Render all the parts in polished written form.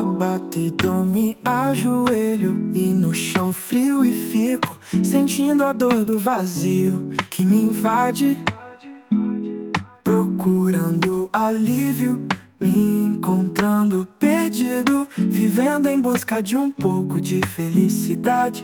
Abatido me ajoelho e no chão frio e fico sentindo a dor do vazio que me invade, procurando alívio, me encontrando perdido, vivendo em busca de um pouco de felicidade.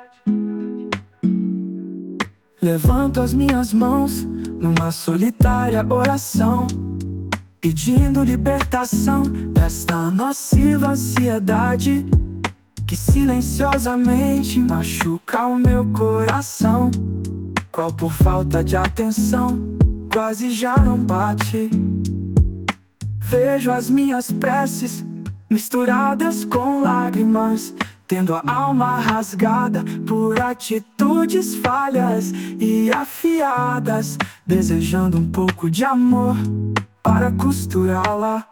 Levanto as minhas mãos numa solitária oração, pedindo libertação desta nociva ansiedade que silenciosamente machuca o meu coração, qual por falta de atenção quase já não bate. Vejo as minhas preces misturadas com lágrimas, tendo a alma rasgada por atitudes falhas e afiadas, desejando um pouco de amor para costurá-la.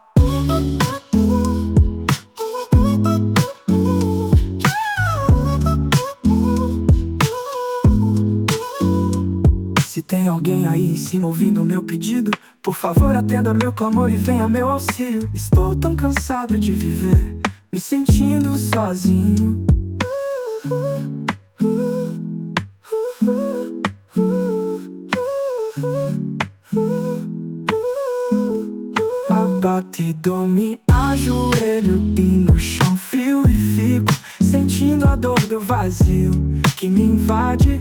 Se tem alguém aí em cima ouvindo o meu pedido, por favor atenda meu clamor e venha meu auxílio. Estou tão cansado de viver, me sentindo sozinho. Abatido me ajoelho e no chão frio e fico sentindo a dor do vazio que me invade,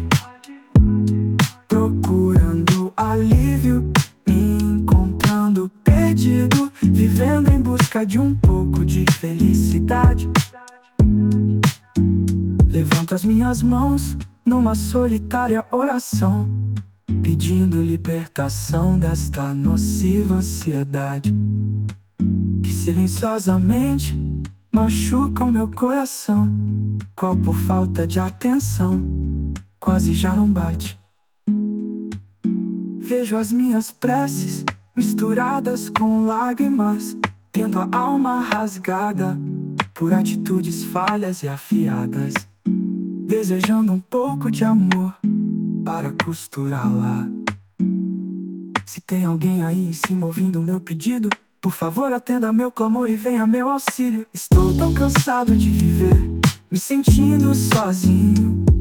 procurando alívio, me encontrando perdido, vivendo em busca de um pouco de felicidade. Levanto as minhas mãos numa solitária oração, pedindo libertação desta nociva ansiedade que silenciosamente machuca o meu coração, qual por falta de atenção quase já não bate. Vejo as minhas preces misturadas com lágrimas, tendo a alma rasgada por atitudes falhas e afiadas, desejando um pouco de amor para costurá-la. Se tem alguém aí em cima ouvindo o meu pedido, por favor atenda meu clamor e venha meu auxílio. Estou tão cansado de viver, me sentindo sozinho.